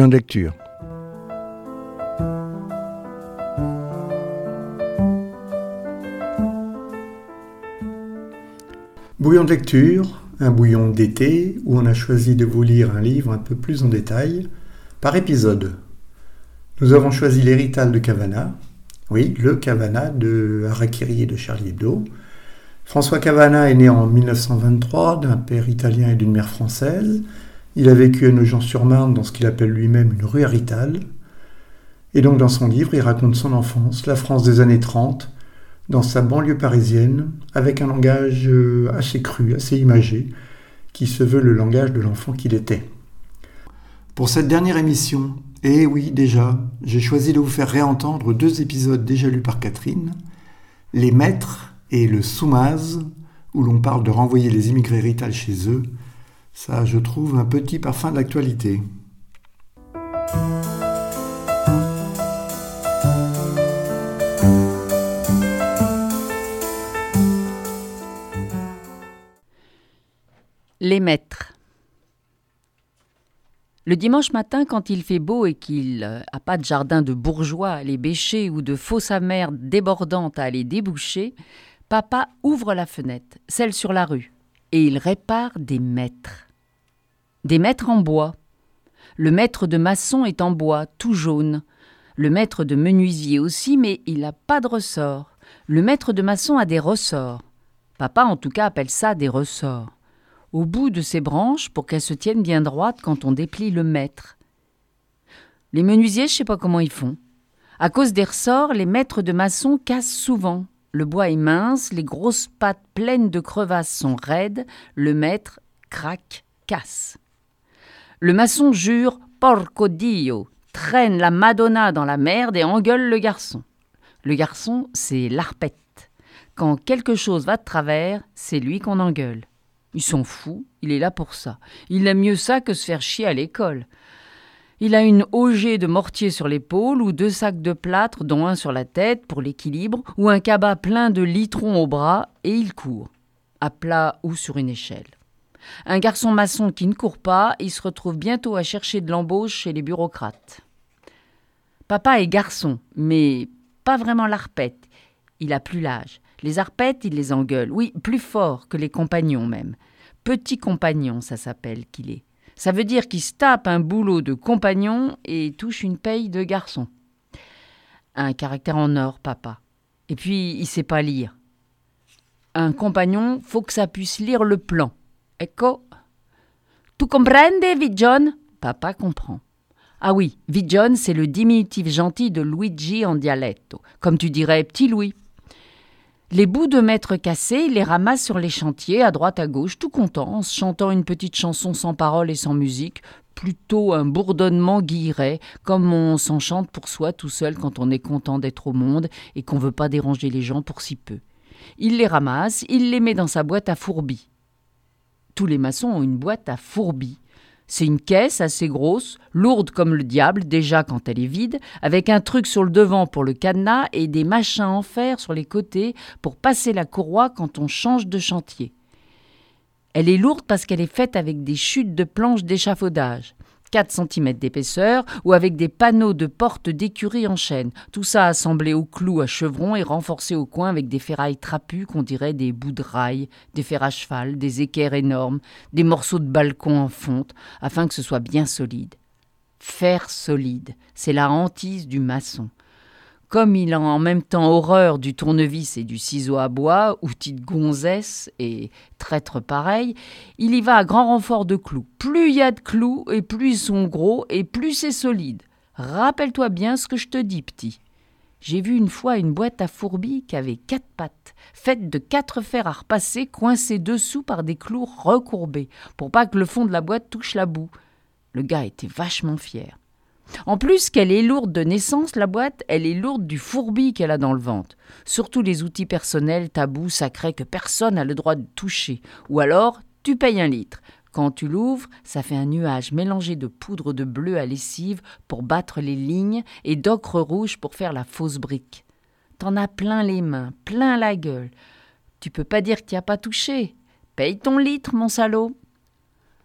Bouillon de lecture. Bouillon de lecture, un bouillon d'été où on a choisi de vous lire un livre un peu plus en détail, par épisode. Nous avons choisi L'Hérital de Cavana, oui, le Cavana de Harakiri et de Charlie Hebdo. François Cavana est né en 1923 d'un père italien et d'une mère française. Il a vécu à Nogent-sur-Marne dans ce qu'il appelle lui-même une rue Hérital. Et donc dans son livre, il raconte son enfance, la France des années 30, dans sa banlieue parisienne, avec un langage assez cru, assez imagé, qui se veut le langage de l'enfant qu'il était. Pour cette dernière émission, et oui déjà, j'ai choisi de vous faire réentendre 2 épisodes déjà lus par Catherine, Les Maîtres et le Soumaz, où l'on parle de renvoyer les immigrés Hérital chez eux. Ça, je trouve, un petit parfum d'actualité. Les Maîtres. Le dimanche matin, quand il fait beau et qu'il n'a pas de jardin de bourgeois à aller bêcher ou de fosse à merde débordante à aller déboucher, papa ouvre la fenêtre, celle sur la rue, et il répare des maîtres. Des maîtres en bois. Le maître de maçon est en bois, tout jaune. Le maître de menuisier aussi, mais il n'a pas de ressort. Le maître de maçon a des ressorts. Papa, en tout cas, appelle ça des ressorts. Au bout de ses branches, pour qu'elles se tiennent bien droites quand on déplie le maître. Les menuisiers, je ne sais pas comment ils font. À cause des ressorts, les maîtres de maçon cassent souvent. Le bois est mince, les grosses pattes pleines de crevasses sont raides, le maître craque, casse. Le maçon jure « Porco Dio », traîne la Madonna dans la merde et engueule le garçon. Le garçon, c'est l'arpette. Quand quelque chose va de travers, c'est lui qu'on engueule. Il s'en fout, il est là pour ça. Il aime mieux ça que se faire chier à l'école. Il a une augée de mortier sur l'épaule ou 2 sacs de plâtre, dont un sur la tête pour l'équilibre, ou un cabas plein de litrons au bras, et il court, à plat ou sur une échelle. Un garçon maçon qui ne court pas, il se retrouve bientôt à chercher de l'embauche chez les bureaucrates. Papa est garçon, mais pas vraiment l'arpette. Il a plus l'âge. Les arpettes, il les engueule. Oui, plus fort que les compagnons même. Petit compagnon, ça s'appelle qu'il est. Ça veut dire qu'il se tape un boulot de compagnon et touche une paye de garçon. Un caractère en or, papa. Et puis, il sait pas lire. Un compagnon, faut que ça puisse lire le plan. Ecco. Tu comprende, Vigion? Papa comprend. Ah oui, Vigion, c'est le diminutif gentil de Luigi en dialetto. Comme tu dirais, petit Louis. Les bouts de maître cassés, il les ramasse sur les chantiers, à droite à gauche, tout content, en se chantant une petite chanson sans paroles et sans musique, plutôt un bourdonnement guilleret, comme on s'en chante pour soi tout seul quand on est content d'être au monde et qu'on veut pas déranger les gens pour si peu. Il les ramasse, il les met dans sa boîte à fourbi. Tous les maçons ont une boîte à fourbi. C'est une caisse assez grosse, lourde comme le diable, déjà quand elle est vide, avec un truc sur le devant pour le cadenas et des machins en fer sur les côtés pour passer la courroie quand on change de chantier. Elle est lourde parce qu'elle est faite avec des chutes de planches d'échafaudage, 4 cm d'épaisseur, ou avec des panneaux de portes d'écurie en chêne, tout ça assemblé au clou à chevron et renforcé au coin avec des ferrailles trapues qu'on dirait des bouts de rail, des fers à cheval, des équerres énormes, des morceaux de balcon en fonte, afin que ce soit bien solide. Fer solide, c'est la hantise du maçon. Comme il a en même temps horreur du tournevis et du ciseau à bois, outil de gonzesse et traître pareil, il y va à grand renfort de clous. Plus il y a de clous, et plus ils sont gros, et plus c'est solide. Rappelle-toi bien ce que je te dis, petit. J'ai vu une fois une boîte à fourbi qui avait 4 pattes, faite de 4 fers à repasser, coincés dessous par des clous recourbés, pour pas que le fond de la boîte touche la boue. Le gars était vachement fier. En plus qu'elle est lourde de naissance, la boîte, elle est lourde du fourbi qu'elle a dans le ventre. Surtout les outils personnels, tabous, sacrés que personne n'a le droit de toucher. Ou alors, tu payes 1 litre. Quand tu l'ouvres, ça fait un nuage mélangé de poudre de bleu à lessive pour battre les lignes et d'ocre rouge pour faire la fausse brique. T'en as plein les mains, plein la gueule. Tu peux pas dire que t'y as pas touché. Paye ton litre, mon salaud.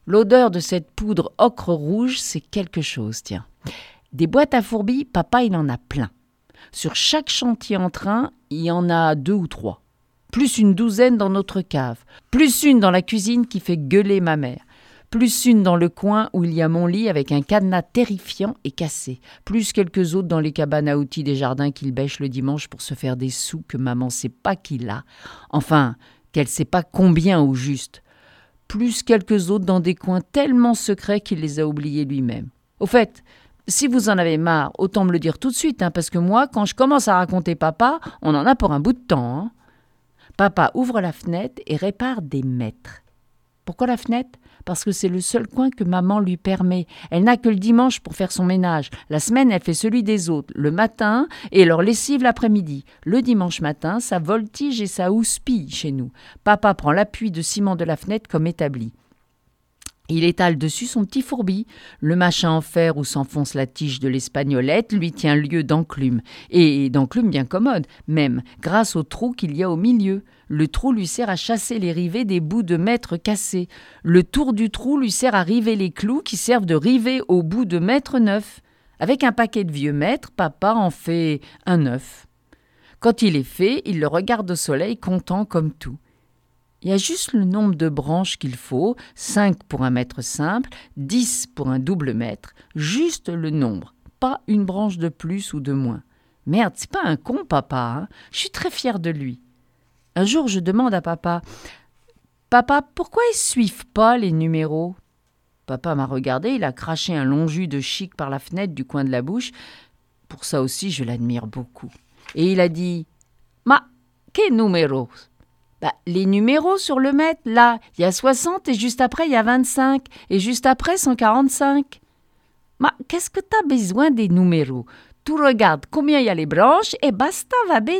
L'odeur de cette poudre ocre rouge, c'est quelque chose, tiens. Des boîtes à fourmis, papa, il en a plein. Sur chaque chantier en train, il y en a 2 ou 3. Plus une douzaine dans notre cave. Plus une dans la cuisine qui fait gueuler ma mère. Plus une dans le coin où il y a mon lit avec un cadenas terrifiant et cassé. Plus quelques autres dans les cabanes à outils des jardins qu'il bêche le dimanche pour se faire des sous que maman sait pas qu'il a. Enfin, qu'elle sait pas combien au juste. Plus quelques autres dans des coins tellement secrets qu'il les a oubliés lui-même. Au fait, si vous en avez marre, autant me le dire tout de suite, parce que moi, quand je commence à raconter papa, on en a pour un bout de temps. Papa ouvre la fenêtre et répare des mètres. Pourquoi la fenêtre ? Parce que c'est le seul coin que maman lui permet. Elle n'a que le dimanche pour faire son ménage. La semaine, elle fait celui des autres, le matin, et leur lessive l'après-midi. Le dimanche matin, ça voltige et ça houspille chez nous. Papa prend l'appui de ciment de la fenêtre comme établi. Il étale dessus son petit fourbi. Le machin en fer où s'enfonce la tige de l'espagnolette lui tient lieu d'enclume. Et d'enclume bien commode, même, grâce au trou qu'il y a au milieu. Le trou lui sert à chasser les rivets des bouts de mètres cassés. Le tour du trou lui sert à river les clous qui servent de rivets au bout de mètres neufs. Avec un paquet de vieux mètres, papa en fait un neuf. Quand il est fait, il le regarde au soleil, content comme tout. Il y a juste le nombre de branches qu'il faut, 5 pour un mètre simple, 10 pour un double mètre, juste le nombre, pas une branche de plus ou de moins. Merde, c'est pas un con, papa, Je suis très fière de lui. Un jour, je demande à papa, « Papa, pourquoi ils suivent pas les numéros ?» Papa m'a regardé, il a craché un long jus de chic par la fenêtre du coin de la bouche. Pour ça aussi, je l'admire beaucoup. Et il a dit, « Ma, que numéros ?» Les numéros sur le mètre, là, il y a 60 et juste après, il y a 25 et juste après, 145. Qu'est-ce que t'as besoin des numéros? Tu regardes combien il y a les branches et basta, va bene.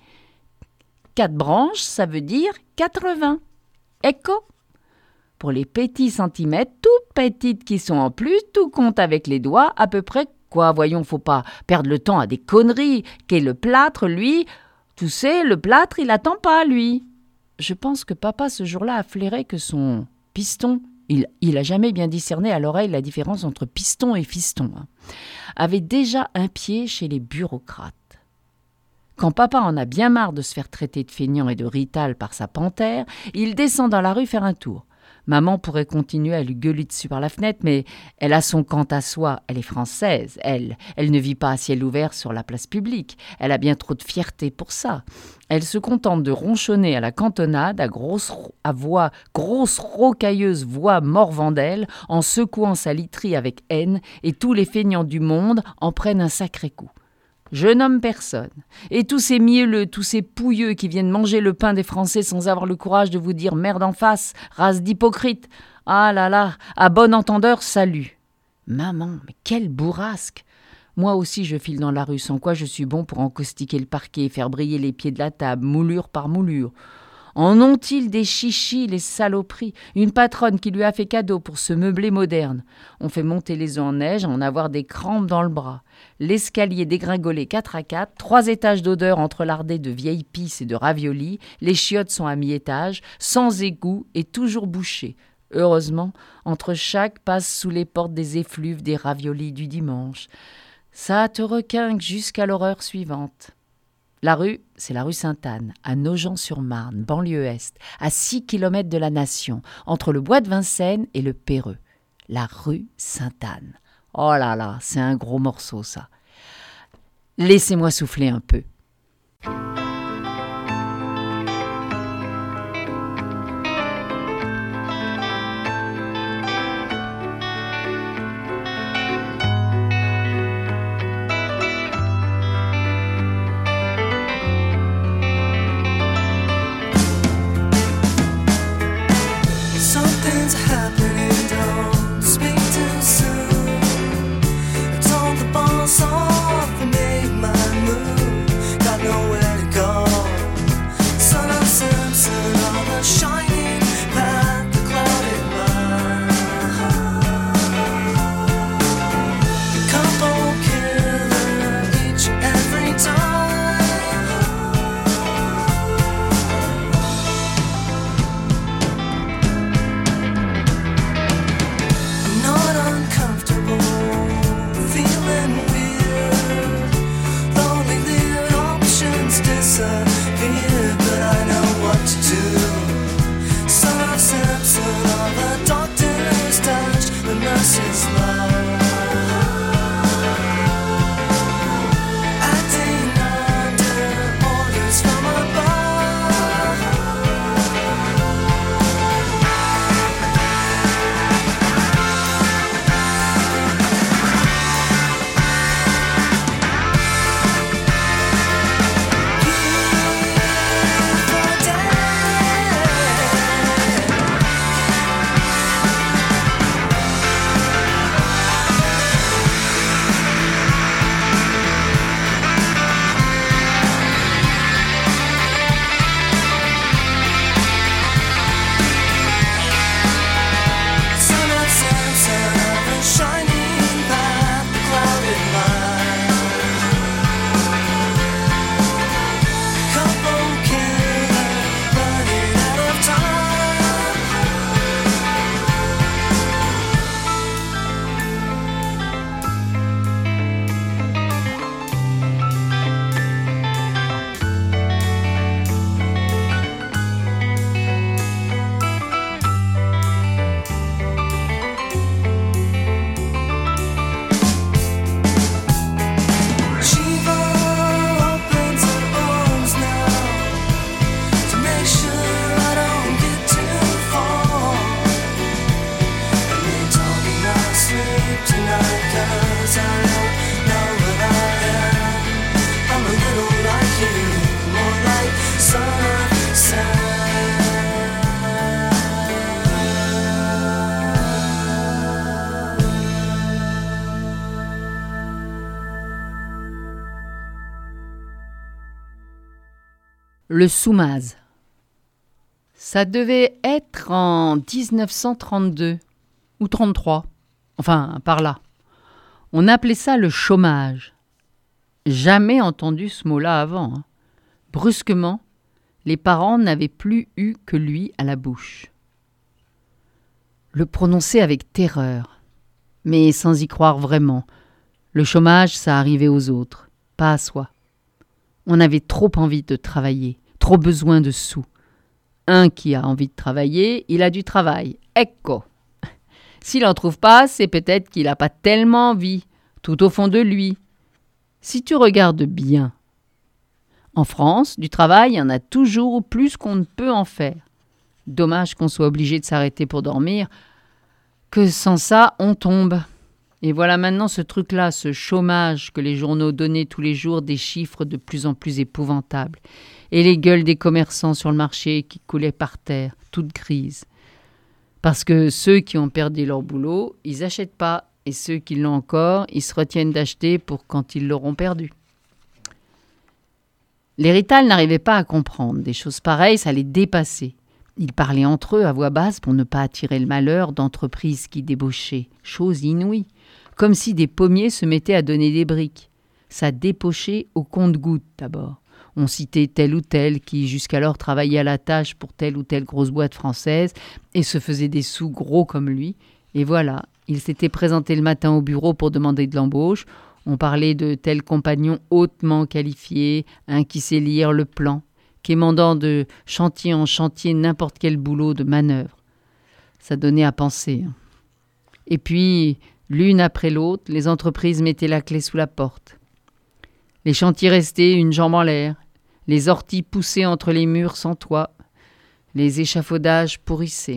4 branches, ça veut dire 80. Ecco. Pour les petits centimètres, toutes petites qui sont en plus, tout compte avec les doigts, à peu près quoi. Voyons, faut pas perdre le temps à des conneries. Qu'est le plâtre, lui? Tu sais, le plâtre, il attend pas, lui. Je pense que papa, ce jour-là, a flairé que son piston, il a jamais bien discerné à l'oreille la différence entre piston et fiston, avait déjà un pied chez les bureaucrates. Quand papa en a bien marre de se faire traiter de feignant et de rital par sa panthère, il descend dans la rue faire un tour. Maman pourrait continuer à lui gueuler dessus par la fenêtre, mais elle a son quant à soi, elle est française, elle ne vit pas à ciel ouvert sur la place publique, elle a bien trop de fierté pour ça. Elle se contente de ronchonner à la cantonade à voix grosse rocailleuse voix morvandelle, en secouant sa literie avec haine, et tous les feignants du monde en prennent un sacré coup. Je nomme personne. Et tous ces mielleux, tous ces pouilleux qui viennent manger le pain des Français sans avoir le courage de vous dire merde en face, race d'hypocrite. Ah là là, à bon entendeur, salut. Maman, mais quelle bourrasque! Moi aussi je file dans la rue, sans quoi je suis bon pour encaustiquer le parquet, faire briller les pieds de la table, moulure par moulure. En ont-ils des chichis, les saloperies? Une patronne qui lui a fait cadeau pour ce meublé moderne. On fait monter les œufs en neige, à en avoir des crampes dans le bras. L'escalier dégringolé 4 à 4, 3 étages d'odeur entrelardés de vieilles pisses et de raviolis. Les chiottes sont à mi-étage, sans égout et toujours bouchées. Heureusement, entre chaque passe sous les portes des effluves des raviolis du dimanche. Ça te requinque jusqu'à l'horreur suivante. La rue, c'est la rue Sainte-Anne, à Nogent-sur-Marne, banlieue est, à 6 km de la Nation, entre le bois de Vincennes et le Perreux. La rue Sainte-Anne. Oh là là, c'est un gros morceau, ça. Laissez-moi souffler un peu. Le Soumaz. Ça devait être en 1932 ou 33, enfin par là. On appelait ça le chômage. Jamais entendu ce mot-là avant. Brusquement, les parents n'avaient plus eu que lui à la bouche. Le prononcer avec terreur, mais sans y croire vraiment. Le chômage, ça arrivait aux autres, pas à soi. On avait trop envie de travailler, trop besoin de sous. Un qui a envie de travailler, il a du travail. Ecco. S'il n'en trouve pas, c'est peut-être qu'il n'a pas tellement envie, tout au fond de lui. Si tu regardes bien, en France, du travail, il y en a toujours plus qu'on ne peut en faire. Dommage qu'on soit obligé de s'arrêter pour dormir, que sans ça, on tombe. Et voilà maintenant ce truc-là, ce chômage que les journaux donnaient tous les jours, des chiffres de plus en plus épouvantables. Et les gueules des commerçants sur le marché qui coulaient par terre, toutes grises. Parce que ceux qui ont perdu leur boulot, ils n'achètent pas. Et ceux qui l'ont encore, ils se retiennent d'acheter pour quand ils l'auront perdu. Les Rital n'arrivaient pas à comprendre. Des choses pareilles, ça les dépassait. Ils parlaient entre eux à voix basse pour ne pas attirer le malheur d'entreprises qui débauchaient. Chose inouïe. Comme si des pommiers se mettaient à donner des briques. Ça débauchait au compte-gouttes d'abord. On citait tel ou tel qui jusqu'alors travaillait à la tâche pour telle ou telle grosse boîte française et se faisait des sous gros comme lui. Et voilà, il s'était présenté le matin au bureau pour demander de l'embauche. On parlait de tel compagnon hautement qualifié, un qui sait lire le plan, quémandant de chantier en chantier n'importe quel boulot de manœuvre. Ça donnait à penser. Et puis, l'une après l'autre, les entreprises mettaient la clé sous la porte. Les chantiers restaient une jambe en l'air, les orties poussaient entre les murs sans toit, les échafaudages pourrissaient.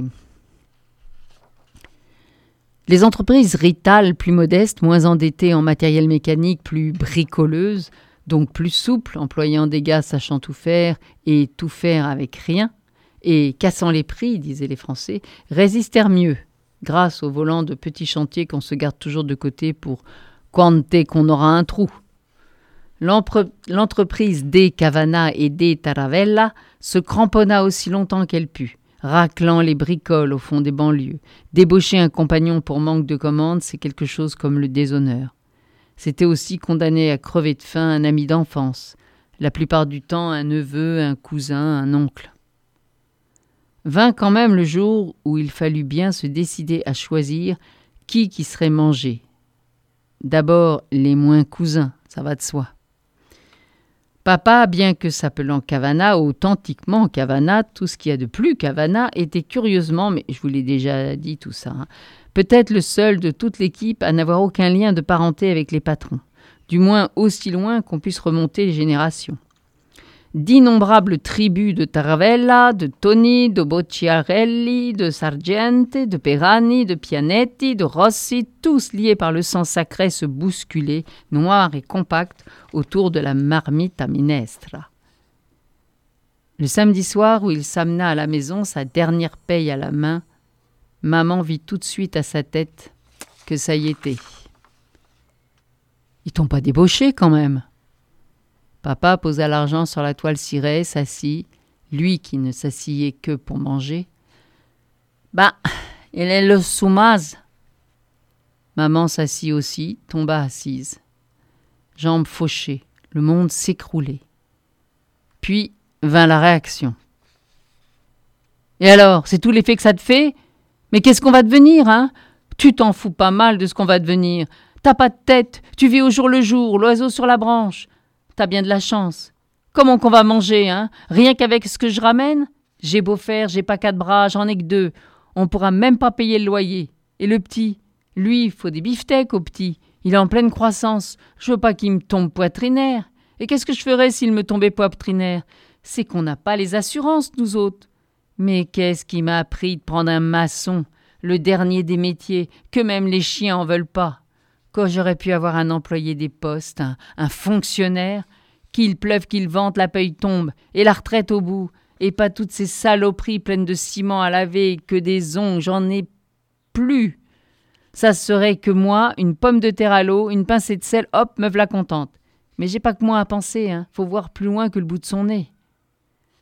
Les entreprises Rital, plus modestes, moins endettées en matériel mécanique, plus bricoleuses, donc plus souples, employant des gars sachant tout faire et tout faire avec rien, et cassant les prix, disaient les Français, résistèrent mieux, grâce au volant de petits chantiers qu'on se garde toujours de côté pour quand qu'on aura un trou. L'entreprise des Cavana et des Taravella se cramponna aussi longtemps qu'elle put, raclant les bricoles au fond des banlieues. Débaucher un compagnon pour manque de commande, c'est quelque chose comme le déshonneur. C'était aussi condamner à crever de faim un ami d'enfance, la plupart du temps un neveu, un cousin, un oncle. Vint quand même le jour où il fallut bien se décider à choisir qui serait mangé. D'abord les moins cousins, ça va de soi. Papa, bien que s'appelant Cavana, authentiquement Cavana, tout ce qu'il y a de plus Cavana, était curieusement, mais je vous l'ai déjà dit tout ça, peut-être le seul de toute l'équipe à n'avoir aucun lien de parenté avec les patrons, du moins aussi loin qu'on puisse remonter les générations. D'innombrables tribus de Taravella, de Toni, de Bocciarelli, de Sargente, de Perani, de Pianetti, de Rossi, tous liés par le sang sacré se bousculaient, noirs et compacts, autour de la marmite à minestra. Le samedi soir où il s'amena à la maison, sa dernière paye à la main, maman vit tout de suite à sa tête que ça y était. Ils t'ont pas débauché quand même. Papa posa l'argent sur la toile cirée, s'assit, lui qui ne s'asseyait que pour manger. Il est le Soumaz. Maman s'assit aussi, tomba assise. Jambes fauchées, le monde s'écroulait. Puis vint la réaction. Et alors, c'est tout l'effet que ça te fait ? Mais qu'est-ce qu'on va devenir, hein ? Tu t'en fous pas mal de ce qu'on va devenir. T'as pas de tête, tu vis au jour le jour, l'oiseau sur la branche. T'as bien de la chance. Comment qu'on va manger, hein ? Rien qu'avec ce que je ramène ? J'ai beau faire, j'ai pas 4 bras, j'en ai que 2. On pourra même pas payer le loyer. Et le petit ? Lui, il faut des beefsteaks au petit. Il est en pleine croissance. Je veux pas qu'il me tombe poitrinaire. Et qu'est-ce que je ferais s'il me tombait poitrinaire ? C'est qu'on n'a pas les assurances, nous autres. Mais qu'est-ce qui m'a appris de prendre un maçon, le dernier des métiers, que même les chiens en veulent pas ? Quand j'aurais pu avoir un employé des postes, un fonctionnaire, qu'il pleuve, qu'il vente, la paye tombe, et la retraite au bout, et pas toutes ces saloperies pleines de ciment à laver, que des ongles, j'en ai plus. Ça serait que moi, une pomme de terre à l'eau, une pincée de sel, hop, me v'là contente. Mais j'ai pas que moi à penser, hein. Faut voir plus loin que le bout de son nez.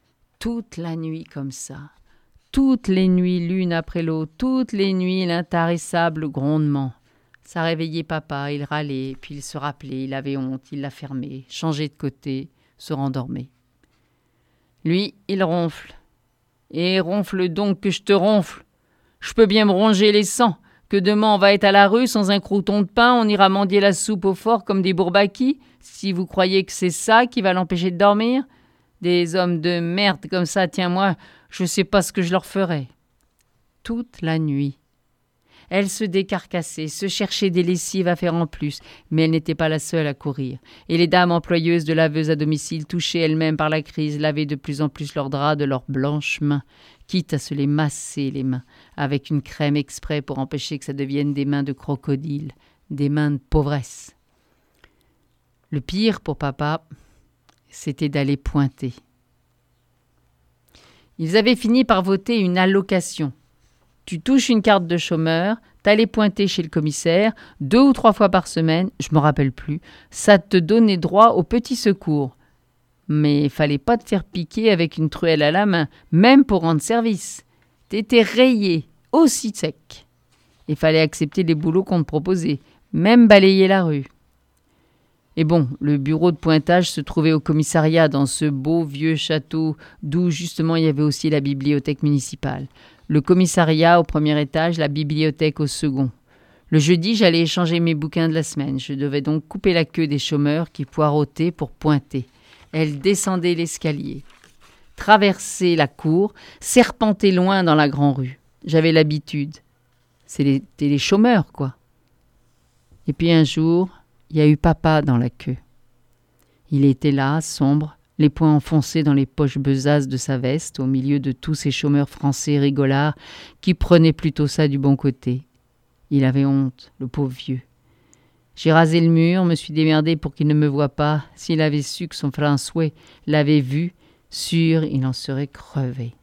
toute la nuit comme ça. Toutes les nuits l'une après l'autre, toutes les nuits l'intarissable grondement. Ça réveillait papa, il râlait, puis il se rappelait, il avait honte, il la fermait, changeait de côté, se rendormait. Lui, il ronfle. Et ronfle donc que je te ronfle. Je peux bien me ronger les sangs, que demain on va être à la rue sans un crouton de pain, on ira mendier la soupe au fort comme des bourbakis, si vous croyez que c'est ça qui va l'empêcher de dormir. Des hommes de merde comme ça, tiens moi, je sais pas ce que je leur ferais. Toute la nuit. Elle se décarcassait, se cherchait des lessives à faire en plus, mais elle n'était pas la seule à courir. Et les dames employeuses de laveuses à domicile, touchées elles-mêmes par la crise, lavaient de plus en plus leurs draps de leurs blanches mains, quitte à se les masser les mains, avec une crème exprès pour empêcher que ça devienne des mains de crocodile, des mains de pauvresse. Le pire pour papa, c'était d'aller pointer. Ils avaient fini par voter une allocation. Tu touches une carte de chômeur, t'allais pointer chez le commissaire, 2 ou 3 fois par semaine, je me rappelle plus, ça te donnait droit au petit secours. Mais fallait pas te faire piquer avec une truelle à la main, même pour rendre service. T'étais rayé, aussi sec. Il fallait accepter les boulots qu'on te proposait, même balayer la rue. Et bon, le bureau de pointage se trouvait au commissariat, dans ce beau vieux château, d'où justement il y avait aussi la bibliothèque municipale. Le commissariat au premier étage, la bibliothèque au second. Le jeudi, j'allais échanger mes bouquins de la semaine. Je devais donc couper la queue des chômeurs qui poireautaient pour pointer. Elle descendait l'escalier, traversait la cour, serpentait loin dans la grande rue. J'avais l'habitude. C'était les chômeurs, quoi. Et puis un jour, il y a eu papa dans la queue. Il était là, sombre, les poings enfoncés dans les poches besasses de sa veste, au milieu de tous ces chômeurs français rigolards qui prenaient plutôt ça du bon côté. Il avait honte, le pauvre vieux. J'ai rasé le mur, me suis démerdé pour qu'il ne me voie pas. S'il avait su que son François l'avait vu, sûr, il en serait crevé.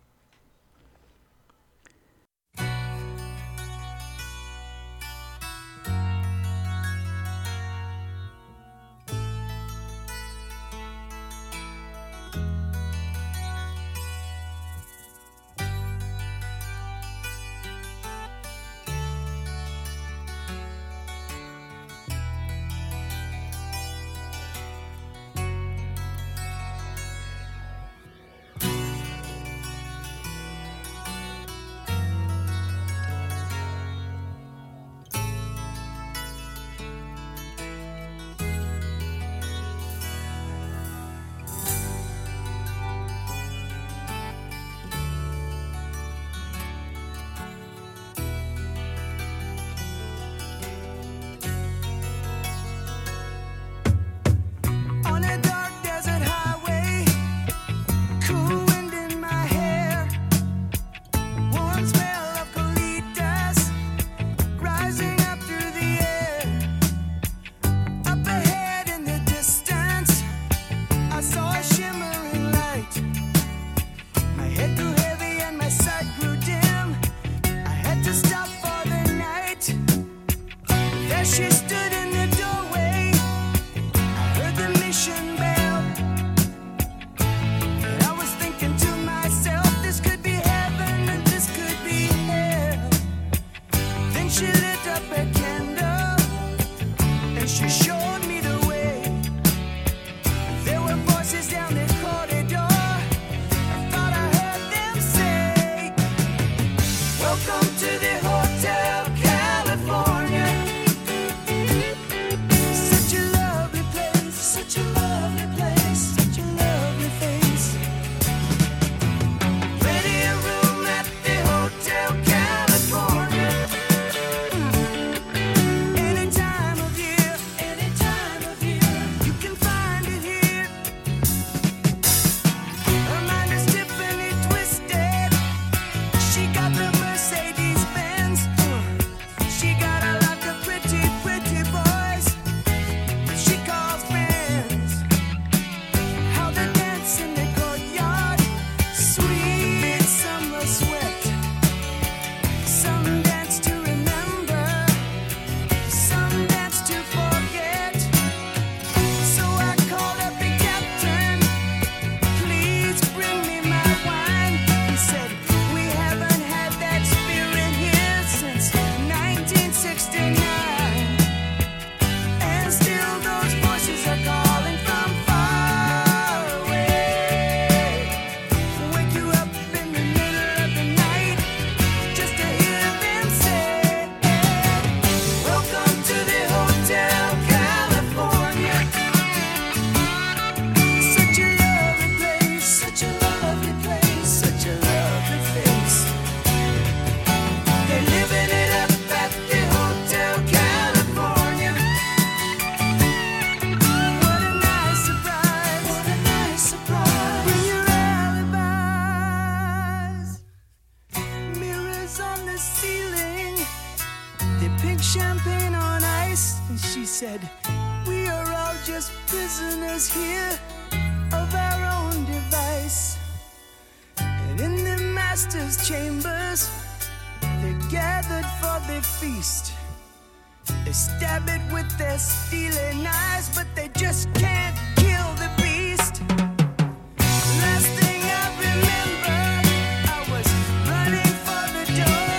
master's chambers. They're gathered for their feast. They stab it with their stealing eyes, but they just can't kill the beast. Last thing I remember, I was running for the door.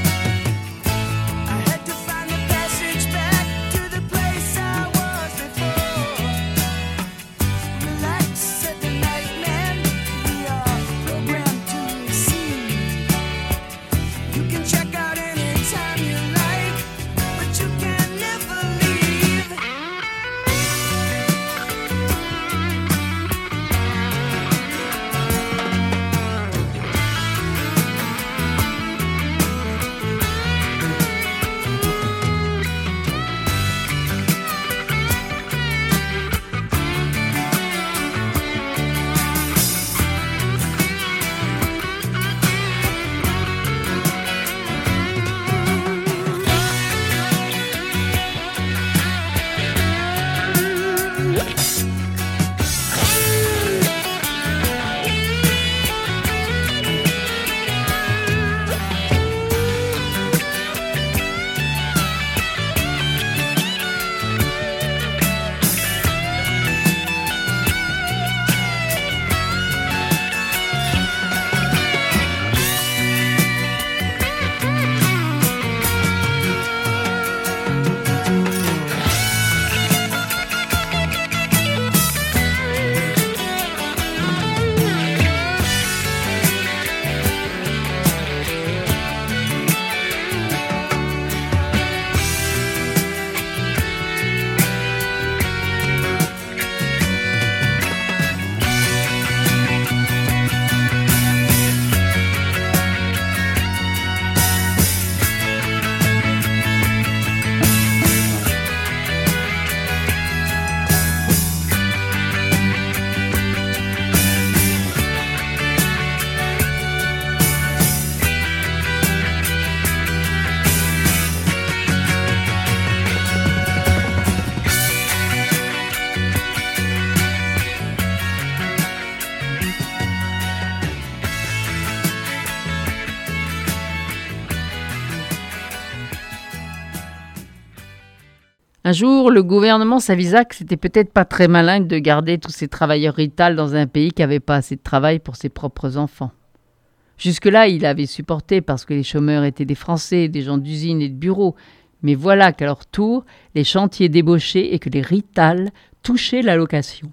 I had to find the passage back to the place I was before. Relax, said the night man, we are programmed to receive. You can check out anytime you like, but you can never leave. Un jour, le gouvernement s'avisa que c'était peut-être pas très malin de garder tous ces travailleurs Rital dans un pays qui n'avait pas assez de travail pour ses propres enfants. Jusque-là, il avait supporté parce que les chômeurs étaient des Français, des gens d'usine et de bureaux. Mais voilà qu'à leur tour, les chantiers débauchaient et que les Rital touchaient l'allocation.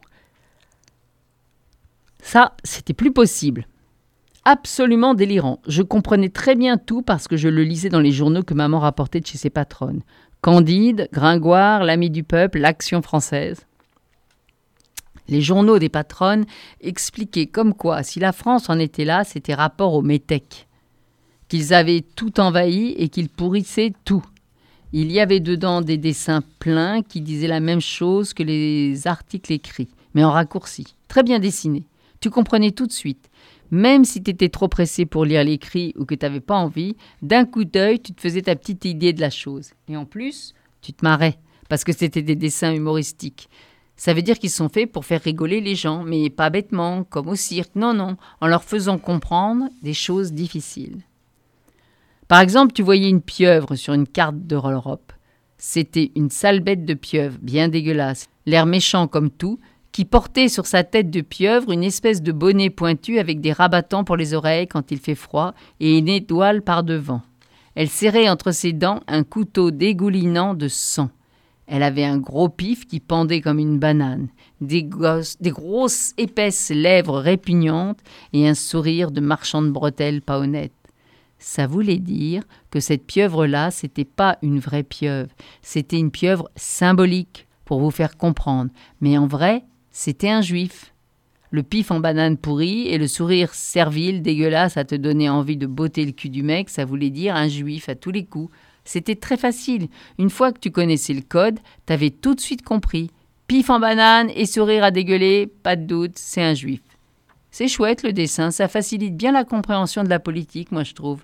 Ça, c'était plus possible. Absolument délirant. Je comprenais très bien tout parce que je le lisais dans les journaux que maman rapportait de chez ses patronnes. Candide, Gringoire, l'Ami du peuple, l'Action française. Les journaux des patronnes expliquaient comme quoi, si la France en était là, c'était rapport aux métèques. Qu'ils avaient tout envahi et qu'ils pourrissaient tout. Il y avait dedans des dessins pleins qui disaient la même chose que les articles écrits, mais en raccourci, très bien dessinés. Tu comprenais tout de suite. Même si tu étais trop pressé pour lire l'écrit ou que tu n'avais pas envie, d'un coup d'œil, tu te faisais ta petite idée de la chose. Et en plus, tu te marrais, parce que c'était des dessins humoristiques. Ça veut dire qu'ils sont faits pour faire rigoler les gens, mais pas bêtement, comme au cirque. Non, en leur faisant comprendre des choses difficiles. Par exemple, tu voyais une pieuvre sur une carte de l'Europe. C'était une sale bête de pieuvre, bien dégueulasse, l'air méchant comme tout, qui portait sur sa tête de pieuvre une espèce de bonnet pointu avec des rabattants pour les oreilles quand il fait froid et une étoile par devant. Elle serrait entre ses dents un couteau dégoulinant de sang. Elle avait un gros pif qui pendait comme une banane, des grosses épaisses lèvres répugnantes et un sourire de marchand de bretelles pas honnête. Ça voulait dire que cette pieuvre-là, c'était pas une vraie pieuvre, c'était une pieuvre symbolique pour vous faire comprendre. Mais en vrai, c'était un juif. Le pif en banane pourrie et le sourire servile, dégueulasse, à te donner envie de botter le cul du mec, ça voulait dire un juif à tous les coups. C'était très facile. Une fois que tu connaissais le code, t'avais tout de suite compris. Pif en banane et sourire à dégueuler, pas de doute, c'est un juif. C'est chouette le dessin, ça facilite bien la compréhension de la politique, moi je trouve.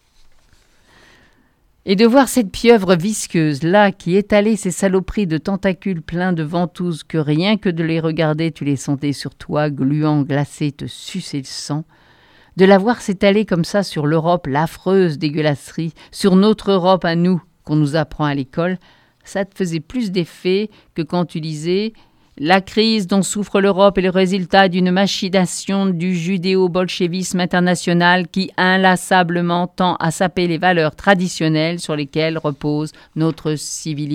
Et de voir cette pieuvre visqueuse, là, qui étalait ses saloperies de tentacules pleins de ventouses, que rien que de les regarder, tu les sentais sur toi, gluants, glacés, te sucer le sang. De la voir s'étaler comme ça sur l'Europe, l'affreuse dégueulasserie, sur notre Europe à nous, qu'on nous apprend à l'école, ça te faisait plus d'effet que quand tu lisais « La crise dont souffre l'Europe est le résultat d'une machination du judéo-bolchevisme international qui inlassablement tend à saper les valeurs traditionnelles sur lesquelles repose notre civilisation. »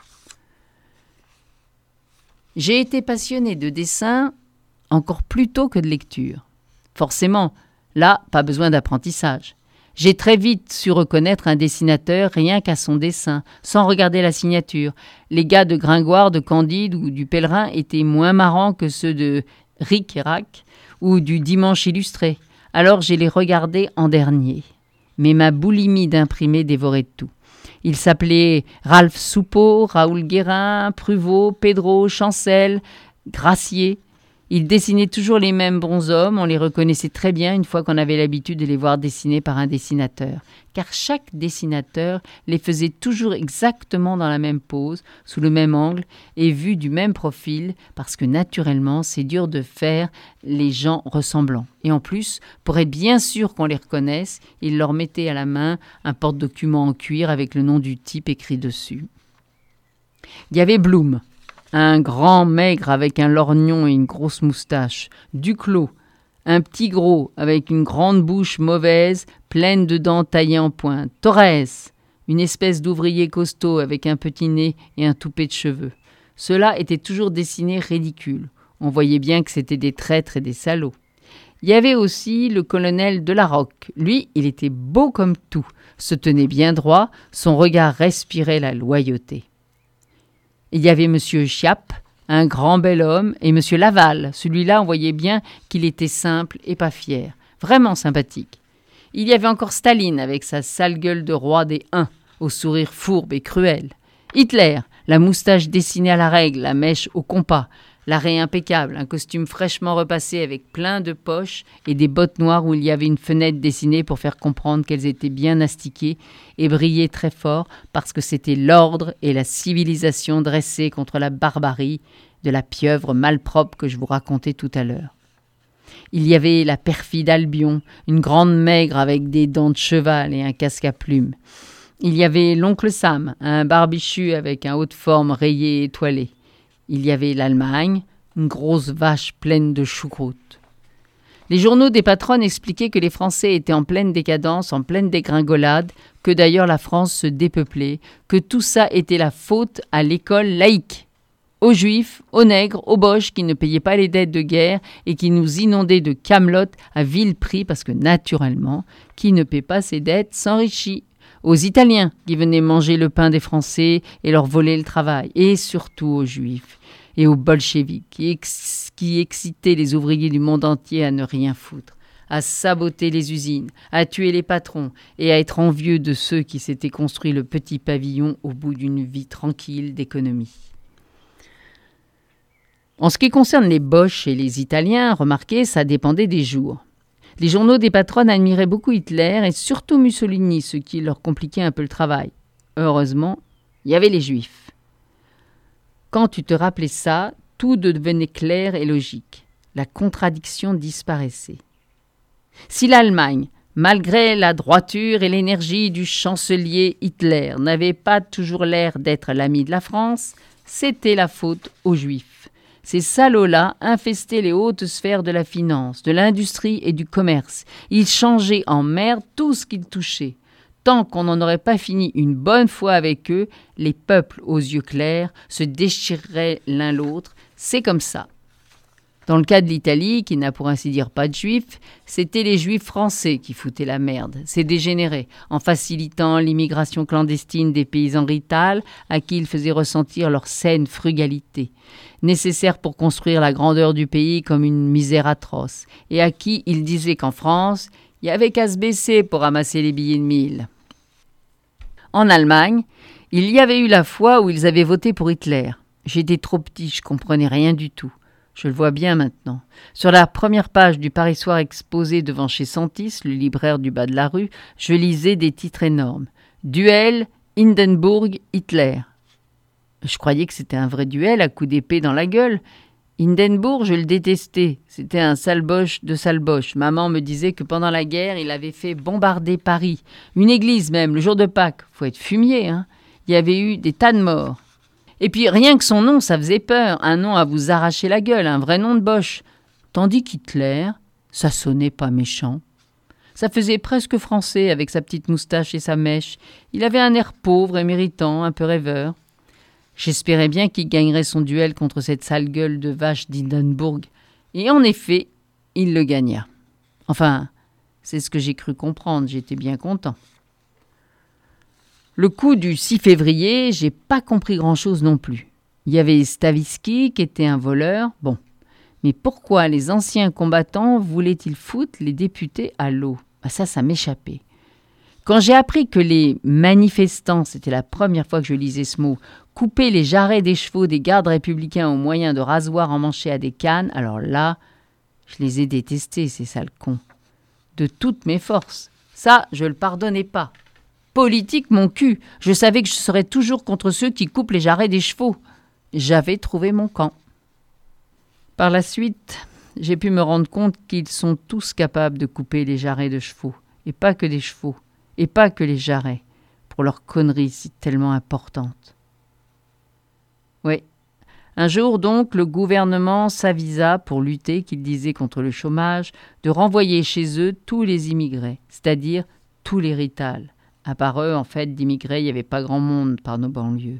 J'ai été passionnée de dessin encore plus tôt que de lecture. Forcément, là, pas besoin d'apprentissage. J'ai très vite su reconnaître un dessinateur rien qu'à son dessin, sans regarder la signature. Les gars de Gringoire, de Candide ou du Pèlerin étaient moins marrants que ceux de Ric et Rac ou du Dimanche illustré. Alors je les regardais en dernier. Mais ma boulimie d'imprimé dévorait tout. Ils s'appelaient Ralph Soupeau, Raoul Guérin, Pruvot, Pedro, Chancel, Gracier. Ils dessinaient toujours les mêmes bonshommes, on les reconnaissait très bien une fois qu'on avait l'habitude de les voir dessinés par un dessinateur. Car chaque dessinateur les faisait toujours exactement dans la même pose, sous le même angle et vu du même profil, parce que naturellement, c'est dur de faire les gens ressemblants. Et en plus, pour être bien sûr qu'on les reconnaisse, ils leur mettaient à la main un porte-document en cuir avec le nom du type écrit dessus. Il y avait Blum. Un grand maigre avec un lorgnon et une grosse moustache. Duclos, un petit gros avec une grande bouche mauvaise, pleine de dents taillées en pointe. Torres, une espèce d'ouvrier costaud avec un petit nez et un toupet de cheveux. Ceux-là étaient toujours dessinés ridicules. On voyait bien que c'étaient des traîtres et des salauds. Il y avait aussi le colonel Delarocque. Lui, il était beau comme tout, se tenait bien droit, son regard respirait la loyauté. Il y avait M. Chiappe, un grand bel homme, et M. Laval. Celui-là, on voyait bien qu'il était simple et pas fier. Vraiment sympathique. Il y avait encore Staline, avec sa sale gueule de roi des Huns, au sourire fourbe et cruel. Hitler, la moustache dessinée à la règle, la mèche au compas, l'arrêt impeccable, un costume fraîchement repassé avec plein de poches et des bottes noires où il y avait une fenêtre dessinée pour faire comprendre qu'elles étaient bien astiquées et brillaient très fort parce que c'était l'ordre et la civilisation dressés contre la barbarie de la pieuvre malpropre que je vous racontais tout à l'heure. Il y avait la perfide Albion, une grande maigre avec des dents de cheval et un casque à plumes. Il y avait l'oncle Sam, un barbichu avec un haut de forme rayé et étoilé. Il y avait l'Allemagne, une grosse vache pleine de choucroute. Les journaux des patronnes expliquaient que les Français étaient en pleine décadence, en pleine dégringolade, que d'ailleurs la France se dépeuplait, que tout ça était la faute à l'école laïque. Aux Juifs, aux nègres, aux Boches qui ne payaient pas les dettes de guerre et qui nous inondaient de camelotes à vil prix parce que naturellement, qui ne paie pas ses dettes s'enrichit. Aux Italiens qui venaient manger le pain des Français et leur voler le travail, et surtout aux Juifs et aux bolcheviks qui excitaient les ouvriers du monde entier à ne rien foutre, à saboter les usines, à tuer les patrons et à être envieux de ceux qui s'étaient construits le petit pavillon au bout d'une vie tranquille d'économie. En ce qui concerne les Boches et les Italiens, remarquez, ça dépendait des jours. Les journaux des patronnes admiraient beaucoup Hitler et surtout Mussolini, ce qui leur compliquait un peu le travail. Heureusement, il y avait les Juifs. Quand tu te rappelais ça, tout devenait clair et logique. La contradiction disparaissait. Si l'Allemagne, malgré la droiture et l'énergie du chancelier Hitler, n'avait pas toujours l'air d'être l'ami de la France, c'était la faute aux Juifs. Ces salauds-là infestaient les hautes sphères de la finance, de l'industrie et du commerce. Ils changeaient en merde tout ce qu'ils touchaient. Tant qu'on n'en aurait pas fini une bonne fois avec eux, les peuples aux yeux clairs se déchireraient l'un l'autre. C'est comme ça. Dans le cas de l'Italie, qui n'a pour ainsi dire pas de juifs, c'était les juifs français qui foutaient la merde, ces dégénérés, en facilitant l'immigration clandestine des paysans ritales à qui ils faisaient ressentir leur saine frugalité, nécessaire pour construire la grandeur du pays comme une misère atroce, et à qui ils disaient qu'en France, il y avait qu'à se baisser pour ramasser les billets de 1000. En Allemagne, il y avait eu la fois où ils avaient voté pour Hitler. J'étais trop petit, je comprenais rien du tout. Je le vois bien maintenant. Sur la première page du Paris Soir exposé devant chez Santis, le libraire du bas de la rue, je lisais des titres énormes. Duel, Hindenburg, Hitler. Je croyais que c'était un vrai duel à coups d'épée dans la gueule. Hindenburg, je le détestais. C'était un salboche de salboche. Maman me disait que pendant la guerre, il avait fait bombarder Paris. Une église même, le jour de Pâques. Faut être fumier, hein. Il y avait eu des tas de morts. Et puis rien que son nom, ça faisait peur. Un nom à vous arracher la gueule, un vrai nom de Boche. Tandis qu'Hitler, ça sonnait pas méchant. Ça faisait presque français avec sa petite moustache et sa mèche. Il avait un air pauvre et méritant, un peu rêveur. J'espérais bien qu'il gagnerait son duel contre cette sale gueule de vache d'Hindenburg. Et en effet, il le gagna. Enfin, c'est ce que j'ai cru comprendre, j'étais bien content. Le coup du 6 février, j'ai pas compris grand-chose non plus. Il y avait Stavisky qui était un voleur, bon. Mais pourquoi les anciens combattants voulaient-ils foutre les députés à l'eau ? Ça m'échappait. Quand j'ai appris que les manifestants, c'était la première fois que je lisais ce mot, coupaient les jarrets des chevaux des gardes républicains au moyen de rasoirs emmanchés à des cannes, alors là, je les ai détestés, ces sales cons. De toutes mes forces. Ça, je le pardonnais pas. Politique, mon cul. Je savais que je serais toujours contre ceux qui coupent les jarrets des chevaux. J'avais trouvé mon camp. Par la suite, j'ai pu me rendre compte qu'ils sont tous capables de couper les jarrets de chevaux. Et pas que des chevaux. Et pas que les jarrets. Pour leurs conneries si tellement importantes. Oui. Un jour donc, le gouvernement s'avisa pour lutter, qu'il disait, contre le chômage, de renvoyer chez eux tous les immigrés, c'est-à-dire tous les ritals. À part eux, en fait, d'immigrés, il n'y avait pas grand monde par nos banlieues.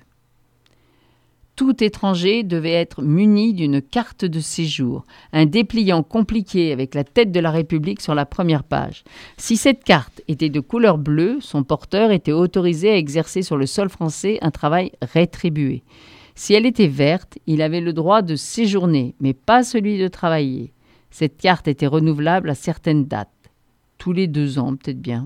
Tout étranger devait être muni d'une carte de séjour, un dépliant compliqué avec la tête de la République sur la première page. Si cette carte était de couleur bleue, son porteur était autorisé à exercer sur le sol français un travail rétribué. Si elle était verte, il avait le droit de séjourner, mais pas celui de travailler. Cette carte était renouvelable à certaines dates. Tous les 2 ans, peut-être bien.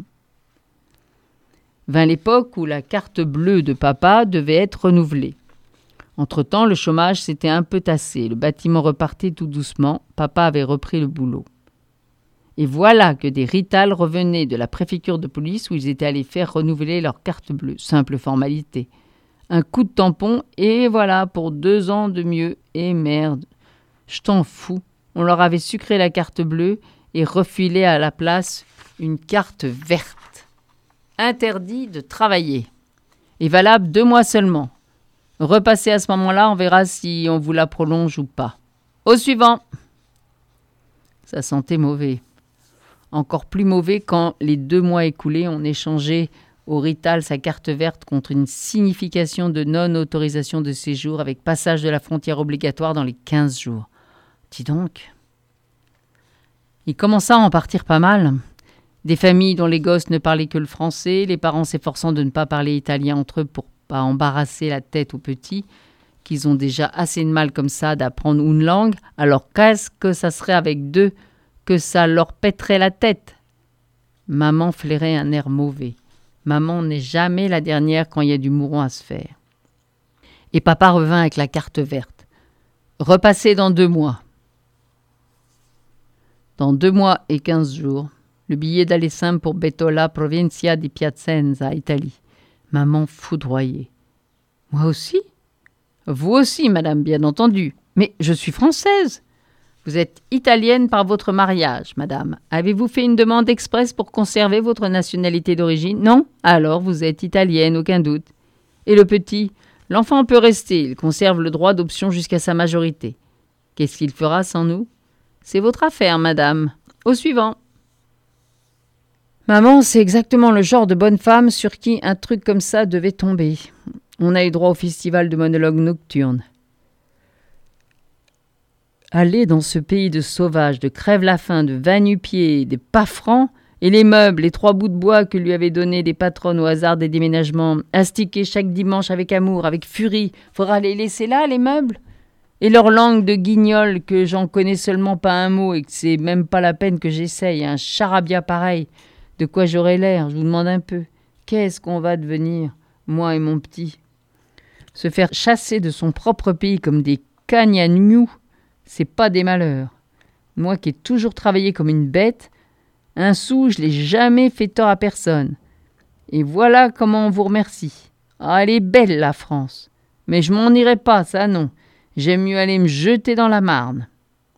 Vint l'époque où la carte bleue de papa devait être renouvelée. Entre-temps, le chômage s'était un peu tassé. Le bâtiment repartait tout doucement. Papa avait repris le boulot. Et voilà que des ritals revenaient de la préfecture de police où ils étaient allés faire renouveler leur carte bleue. Simple formalité. Un coup de tampon et voilà pour 2 ans de mieux. Et merde, je t'en fous. On leur avait sucré la carte bleue et refilé à la place une carte verte. Interdit de travailler. Et valable 2 mois seulement. Repassez à ce moment-là, on verra si on vous la prolonge ou pas. Au suivant. Ça sentait mauvais. Encore plus mauvais quand, les 2 mois écoulés, on échangeait au Rital sa carte verte contre une signification de non-autorisation de séjour avec passage de la frontière obligatoire dans les 15 jours. Dis donc. Il commença à en partir pas mal. Des familles dont les gosses ne parlaient que le français, les parents s'efforçant de ne pas parler italien entre eux pour pas embarrasser la tête aux petits, qu'ils ont déjà assez de mal comme ça d'apprendre une langue, alors qu'est-ce que ça serait avec 2 que ça leur pèterait la tête? Maman flairait un air mauvais. Maman n'est jamais la dernière quand il y a du mouron à se faire. Et papa revint avec la carte verte. Repassez dans 2 mois. Dans 2 mois et 15 jours, le billet d'aller simple pour Bettola, provincia di Piacenza, Italie. Maman foudroyée. Moi aussi ? Vous aussi, madame, bien entendu. Mais je suis française. Vous êtes italienne par votre mariage, madame. Avez-vous fait une demande express pour conserver votre nationalité d'origine ? Non ? Alors vous êtes italienne, aucun doute. Et le petit ? L'enfant peut rester. Il conserve le droit d'option jusqu'à sa majorité. Qu'est-ce qu'il fera sans nous ? C'est votre affaire, madame. Au suivant. Maman, c'est exactement le genre de bonne femme sur qui un truc comme ça devait tomber. On a eu droit au festival de monologues nocturnes. Aller dans ce pays de sauvages, de crève-la-faim, de va-nu-pieds, des pas francs, et les meubles, les 3 bouts de bois que lui avaient donnés des patronnes au hasard des déménagements, astiqués chaque dimanche avec amour, avec furie, faudra les laisser là, les meubles ? Et leur langue de guignol que j'en connais seulement pas un mot et que c'est même pas la peine que j'essaye, un charabia pareil. De quoi j'aurais l'air, je vous demande un peu. Qu'est-ce qu'on va devenir, moi et mon petit ? Se faire chasser de son propre pays comme des cagnagnou, c'est pas des malheurs. Moi qui ai toujours travaillé comme une bête, un sou, je l'ai jamais fait tort à personne. Et voilà comment on vous remercie. Ah, elle est belle, la France. Mais je m'en irai pas, ça non. J'aime mieux aller me jeter dans la Marne.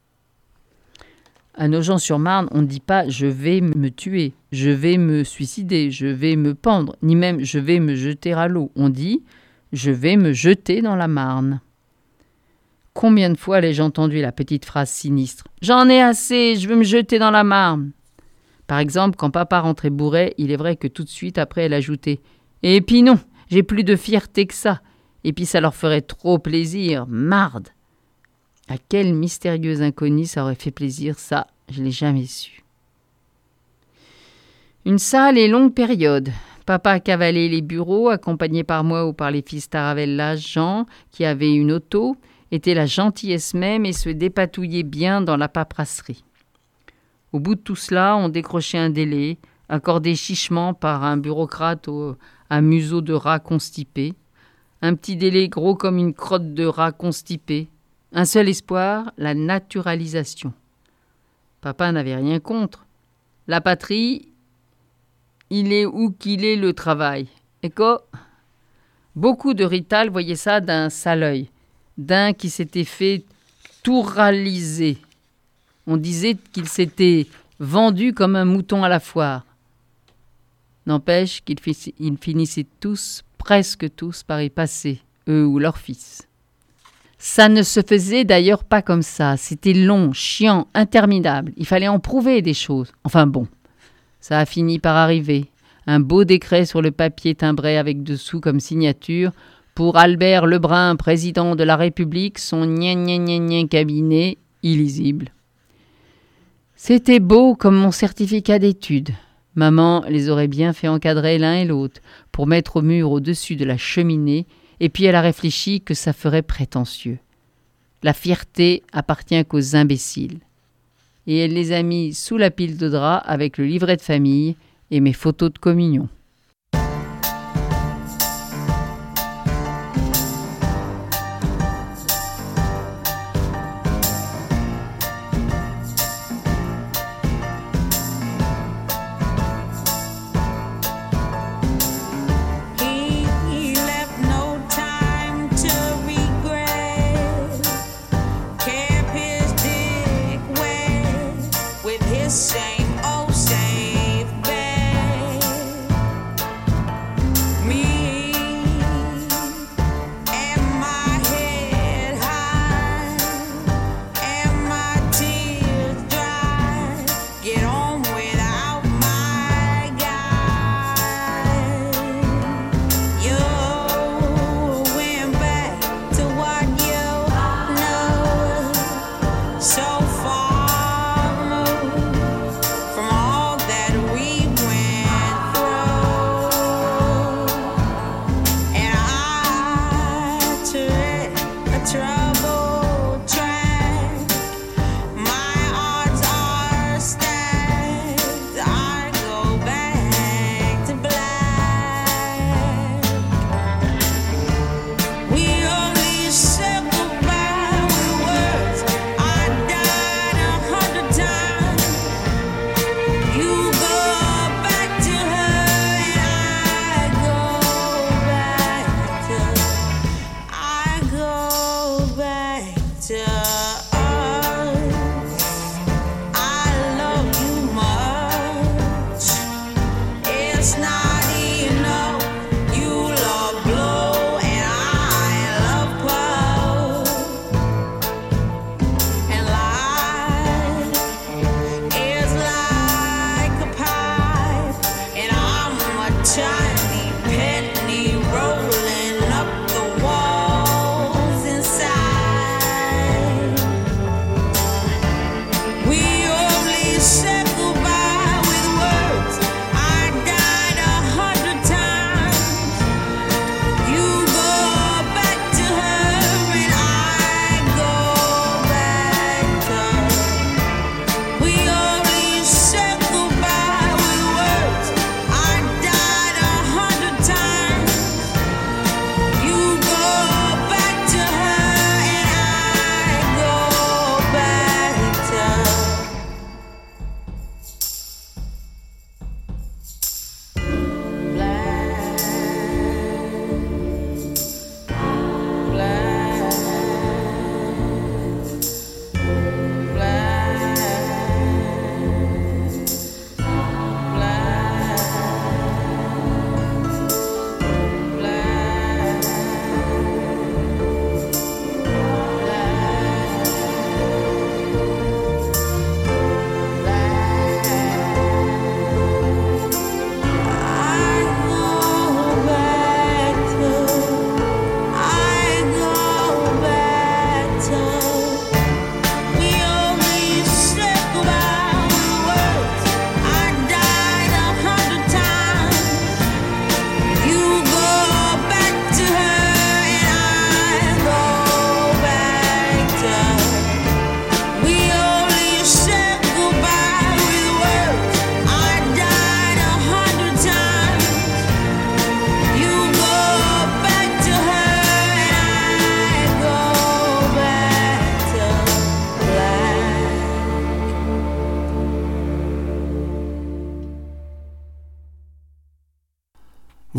À Nogent-sur-Marne, on ne dit pas « je vais me tuer »,« je vais me suicider »,« je vais me pendre », ni même « je vais me jeter à l'eau ». On dit « je vais me jeter dans la Marne ». Combien de fois l'ai-je entendu la petite phrase sinistre « J'en ai assez, je veux me jeter dans la Marne ». Par exemple, quand papa rentrait bourré, il est vrai que tout de suite après, elle ajoutait « Et puis non, j'ai plus de fierté que ça. Et puis ça leur ferait trop plaisir, marde !» À quel mystérieux inconnu ça aurait fait plaisir, ça, je ne l'ai jamais su. Une sale et longue période. Papa cavalait les bureaux, accompagné par moi ou par les fils Taravella, Jean, qui avait une auto, était la gentillesse même et se dépatouillait bien dans la paperasserie. Au bout de tout cela, on décrochait un délai, accordé chichement par un bureaucrate à museau de rat constipé. Un petit délai gros comme une crotte de rat constipé. Un seul espoir, la naturalisation. Papa n'avait rien contre. La patrie, il est où qu'il est le travail. Et quoi ? Beaucoup de Rital voyaient ça d'un sale œil, d'un qui s'était fait touraliser. On disait qu'il s'était vendu comme un mouton à la foire. N'empêche qu'ils finissaient tous, presque tous, par y passer, eux ou leurs fils. Ça ne se faisait d'ailleurs pas comme ça. C'était long, chiant, interminable. Il fallait en prouver des choses. Enfin bon, ça a fini par arriver. Un beau décret sur le papier timbré avec dessous comme signature pour Albert Lebrun, président de la République, son gna cabinet illisible. C'était beau comme mon certificat d'études. Maman les aurait bien fait encadrer l'un et l'autre pour mettre au mur au-dessus de la cheminée. Et puis elle a réfléchi que ça ferait prétentieux. La fierté appartient qu'aux imbéciles. Et elle les a mis sous la pile de draps avec le livret de famille et mes photos de communion.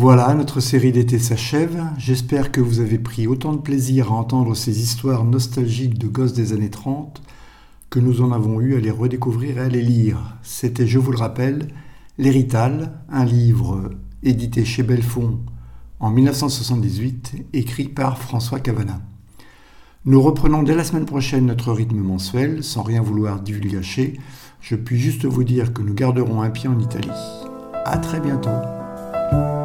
Voilà, notre série d'été s'achève. J'espère que vous avez pris autant de plaisir à entendre ces histoires nostalgiques de gosses des années 30 que nous en avons eu à les redécouvrir et à les lire. C'était, je vous le rappelle, L'Hérital, un livre édité chez Belfond en 1978, écrit par François Cavana. Nous reprenons dès la semaine prochaine notre rythme mensuel, sans rien vouloir divulgacher. Je puis juste vous dire que nous garderons un pied en Italie. À très bientôt.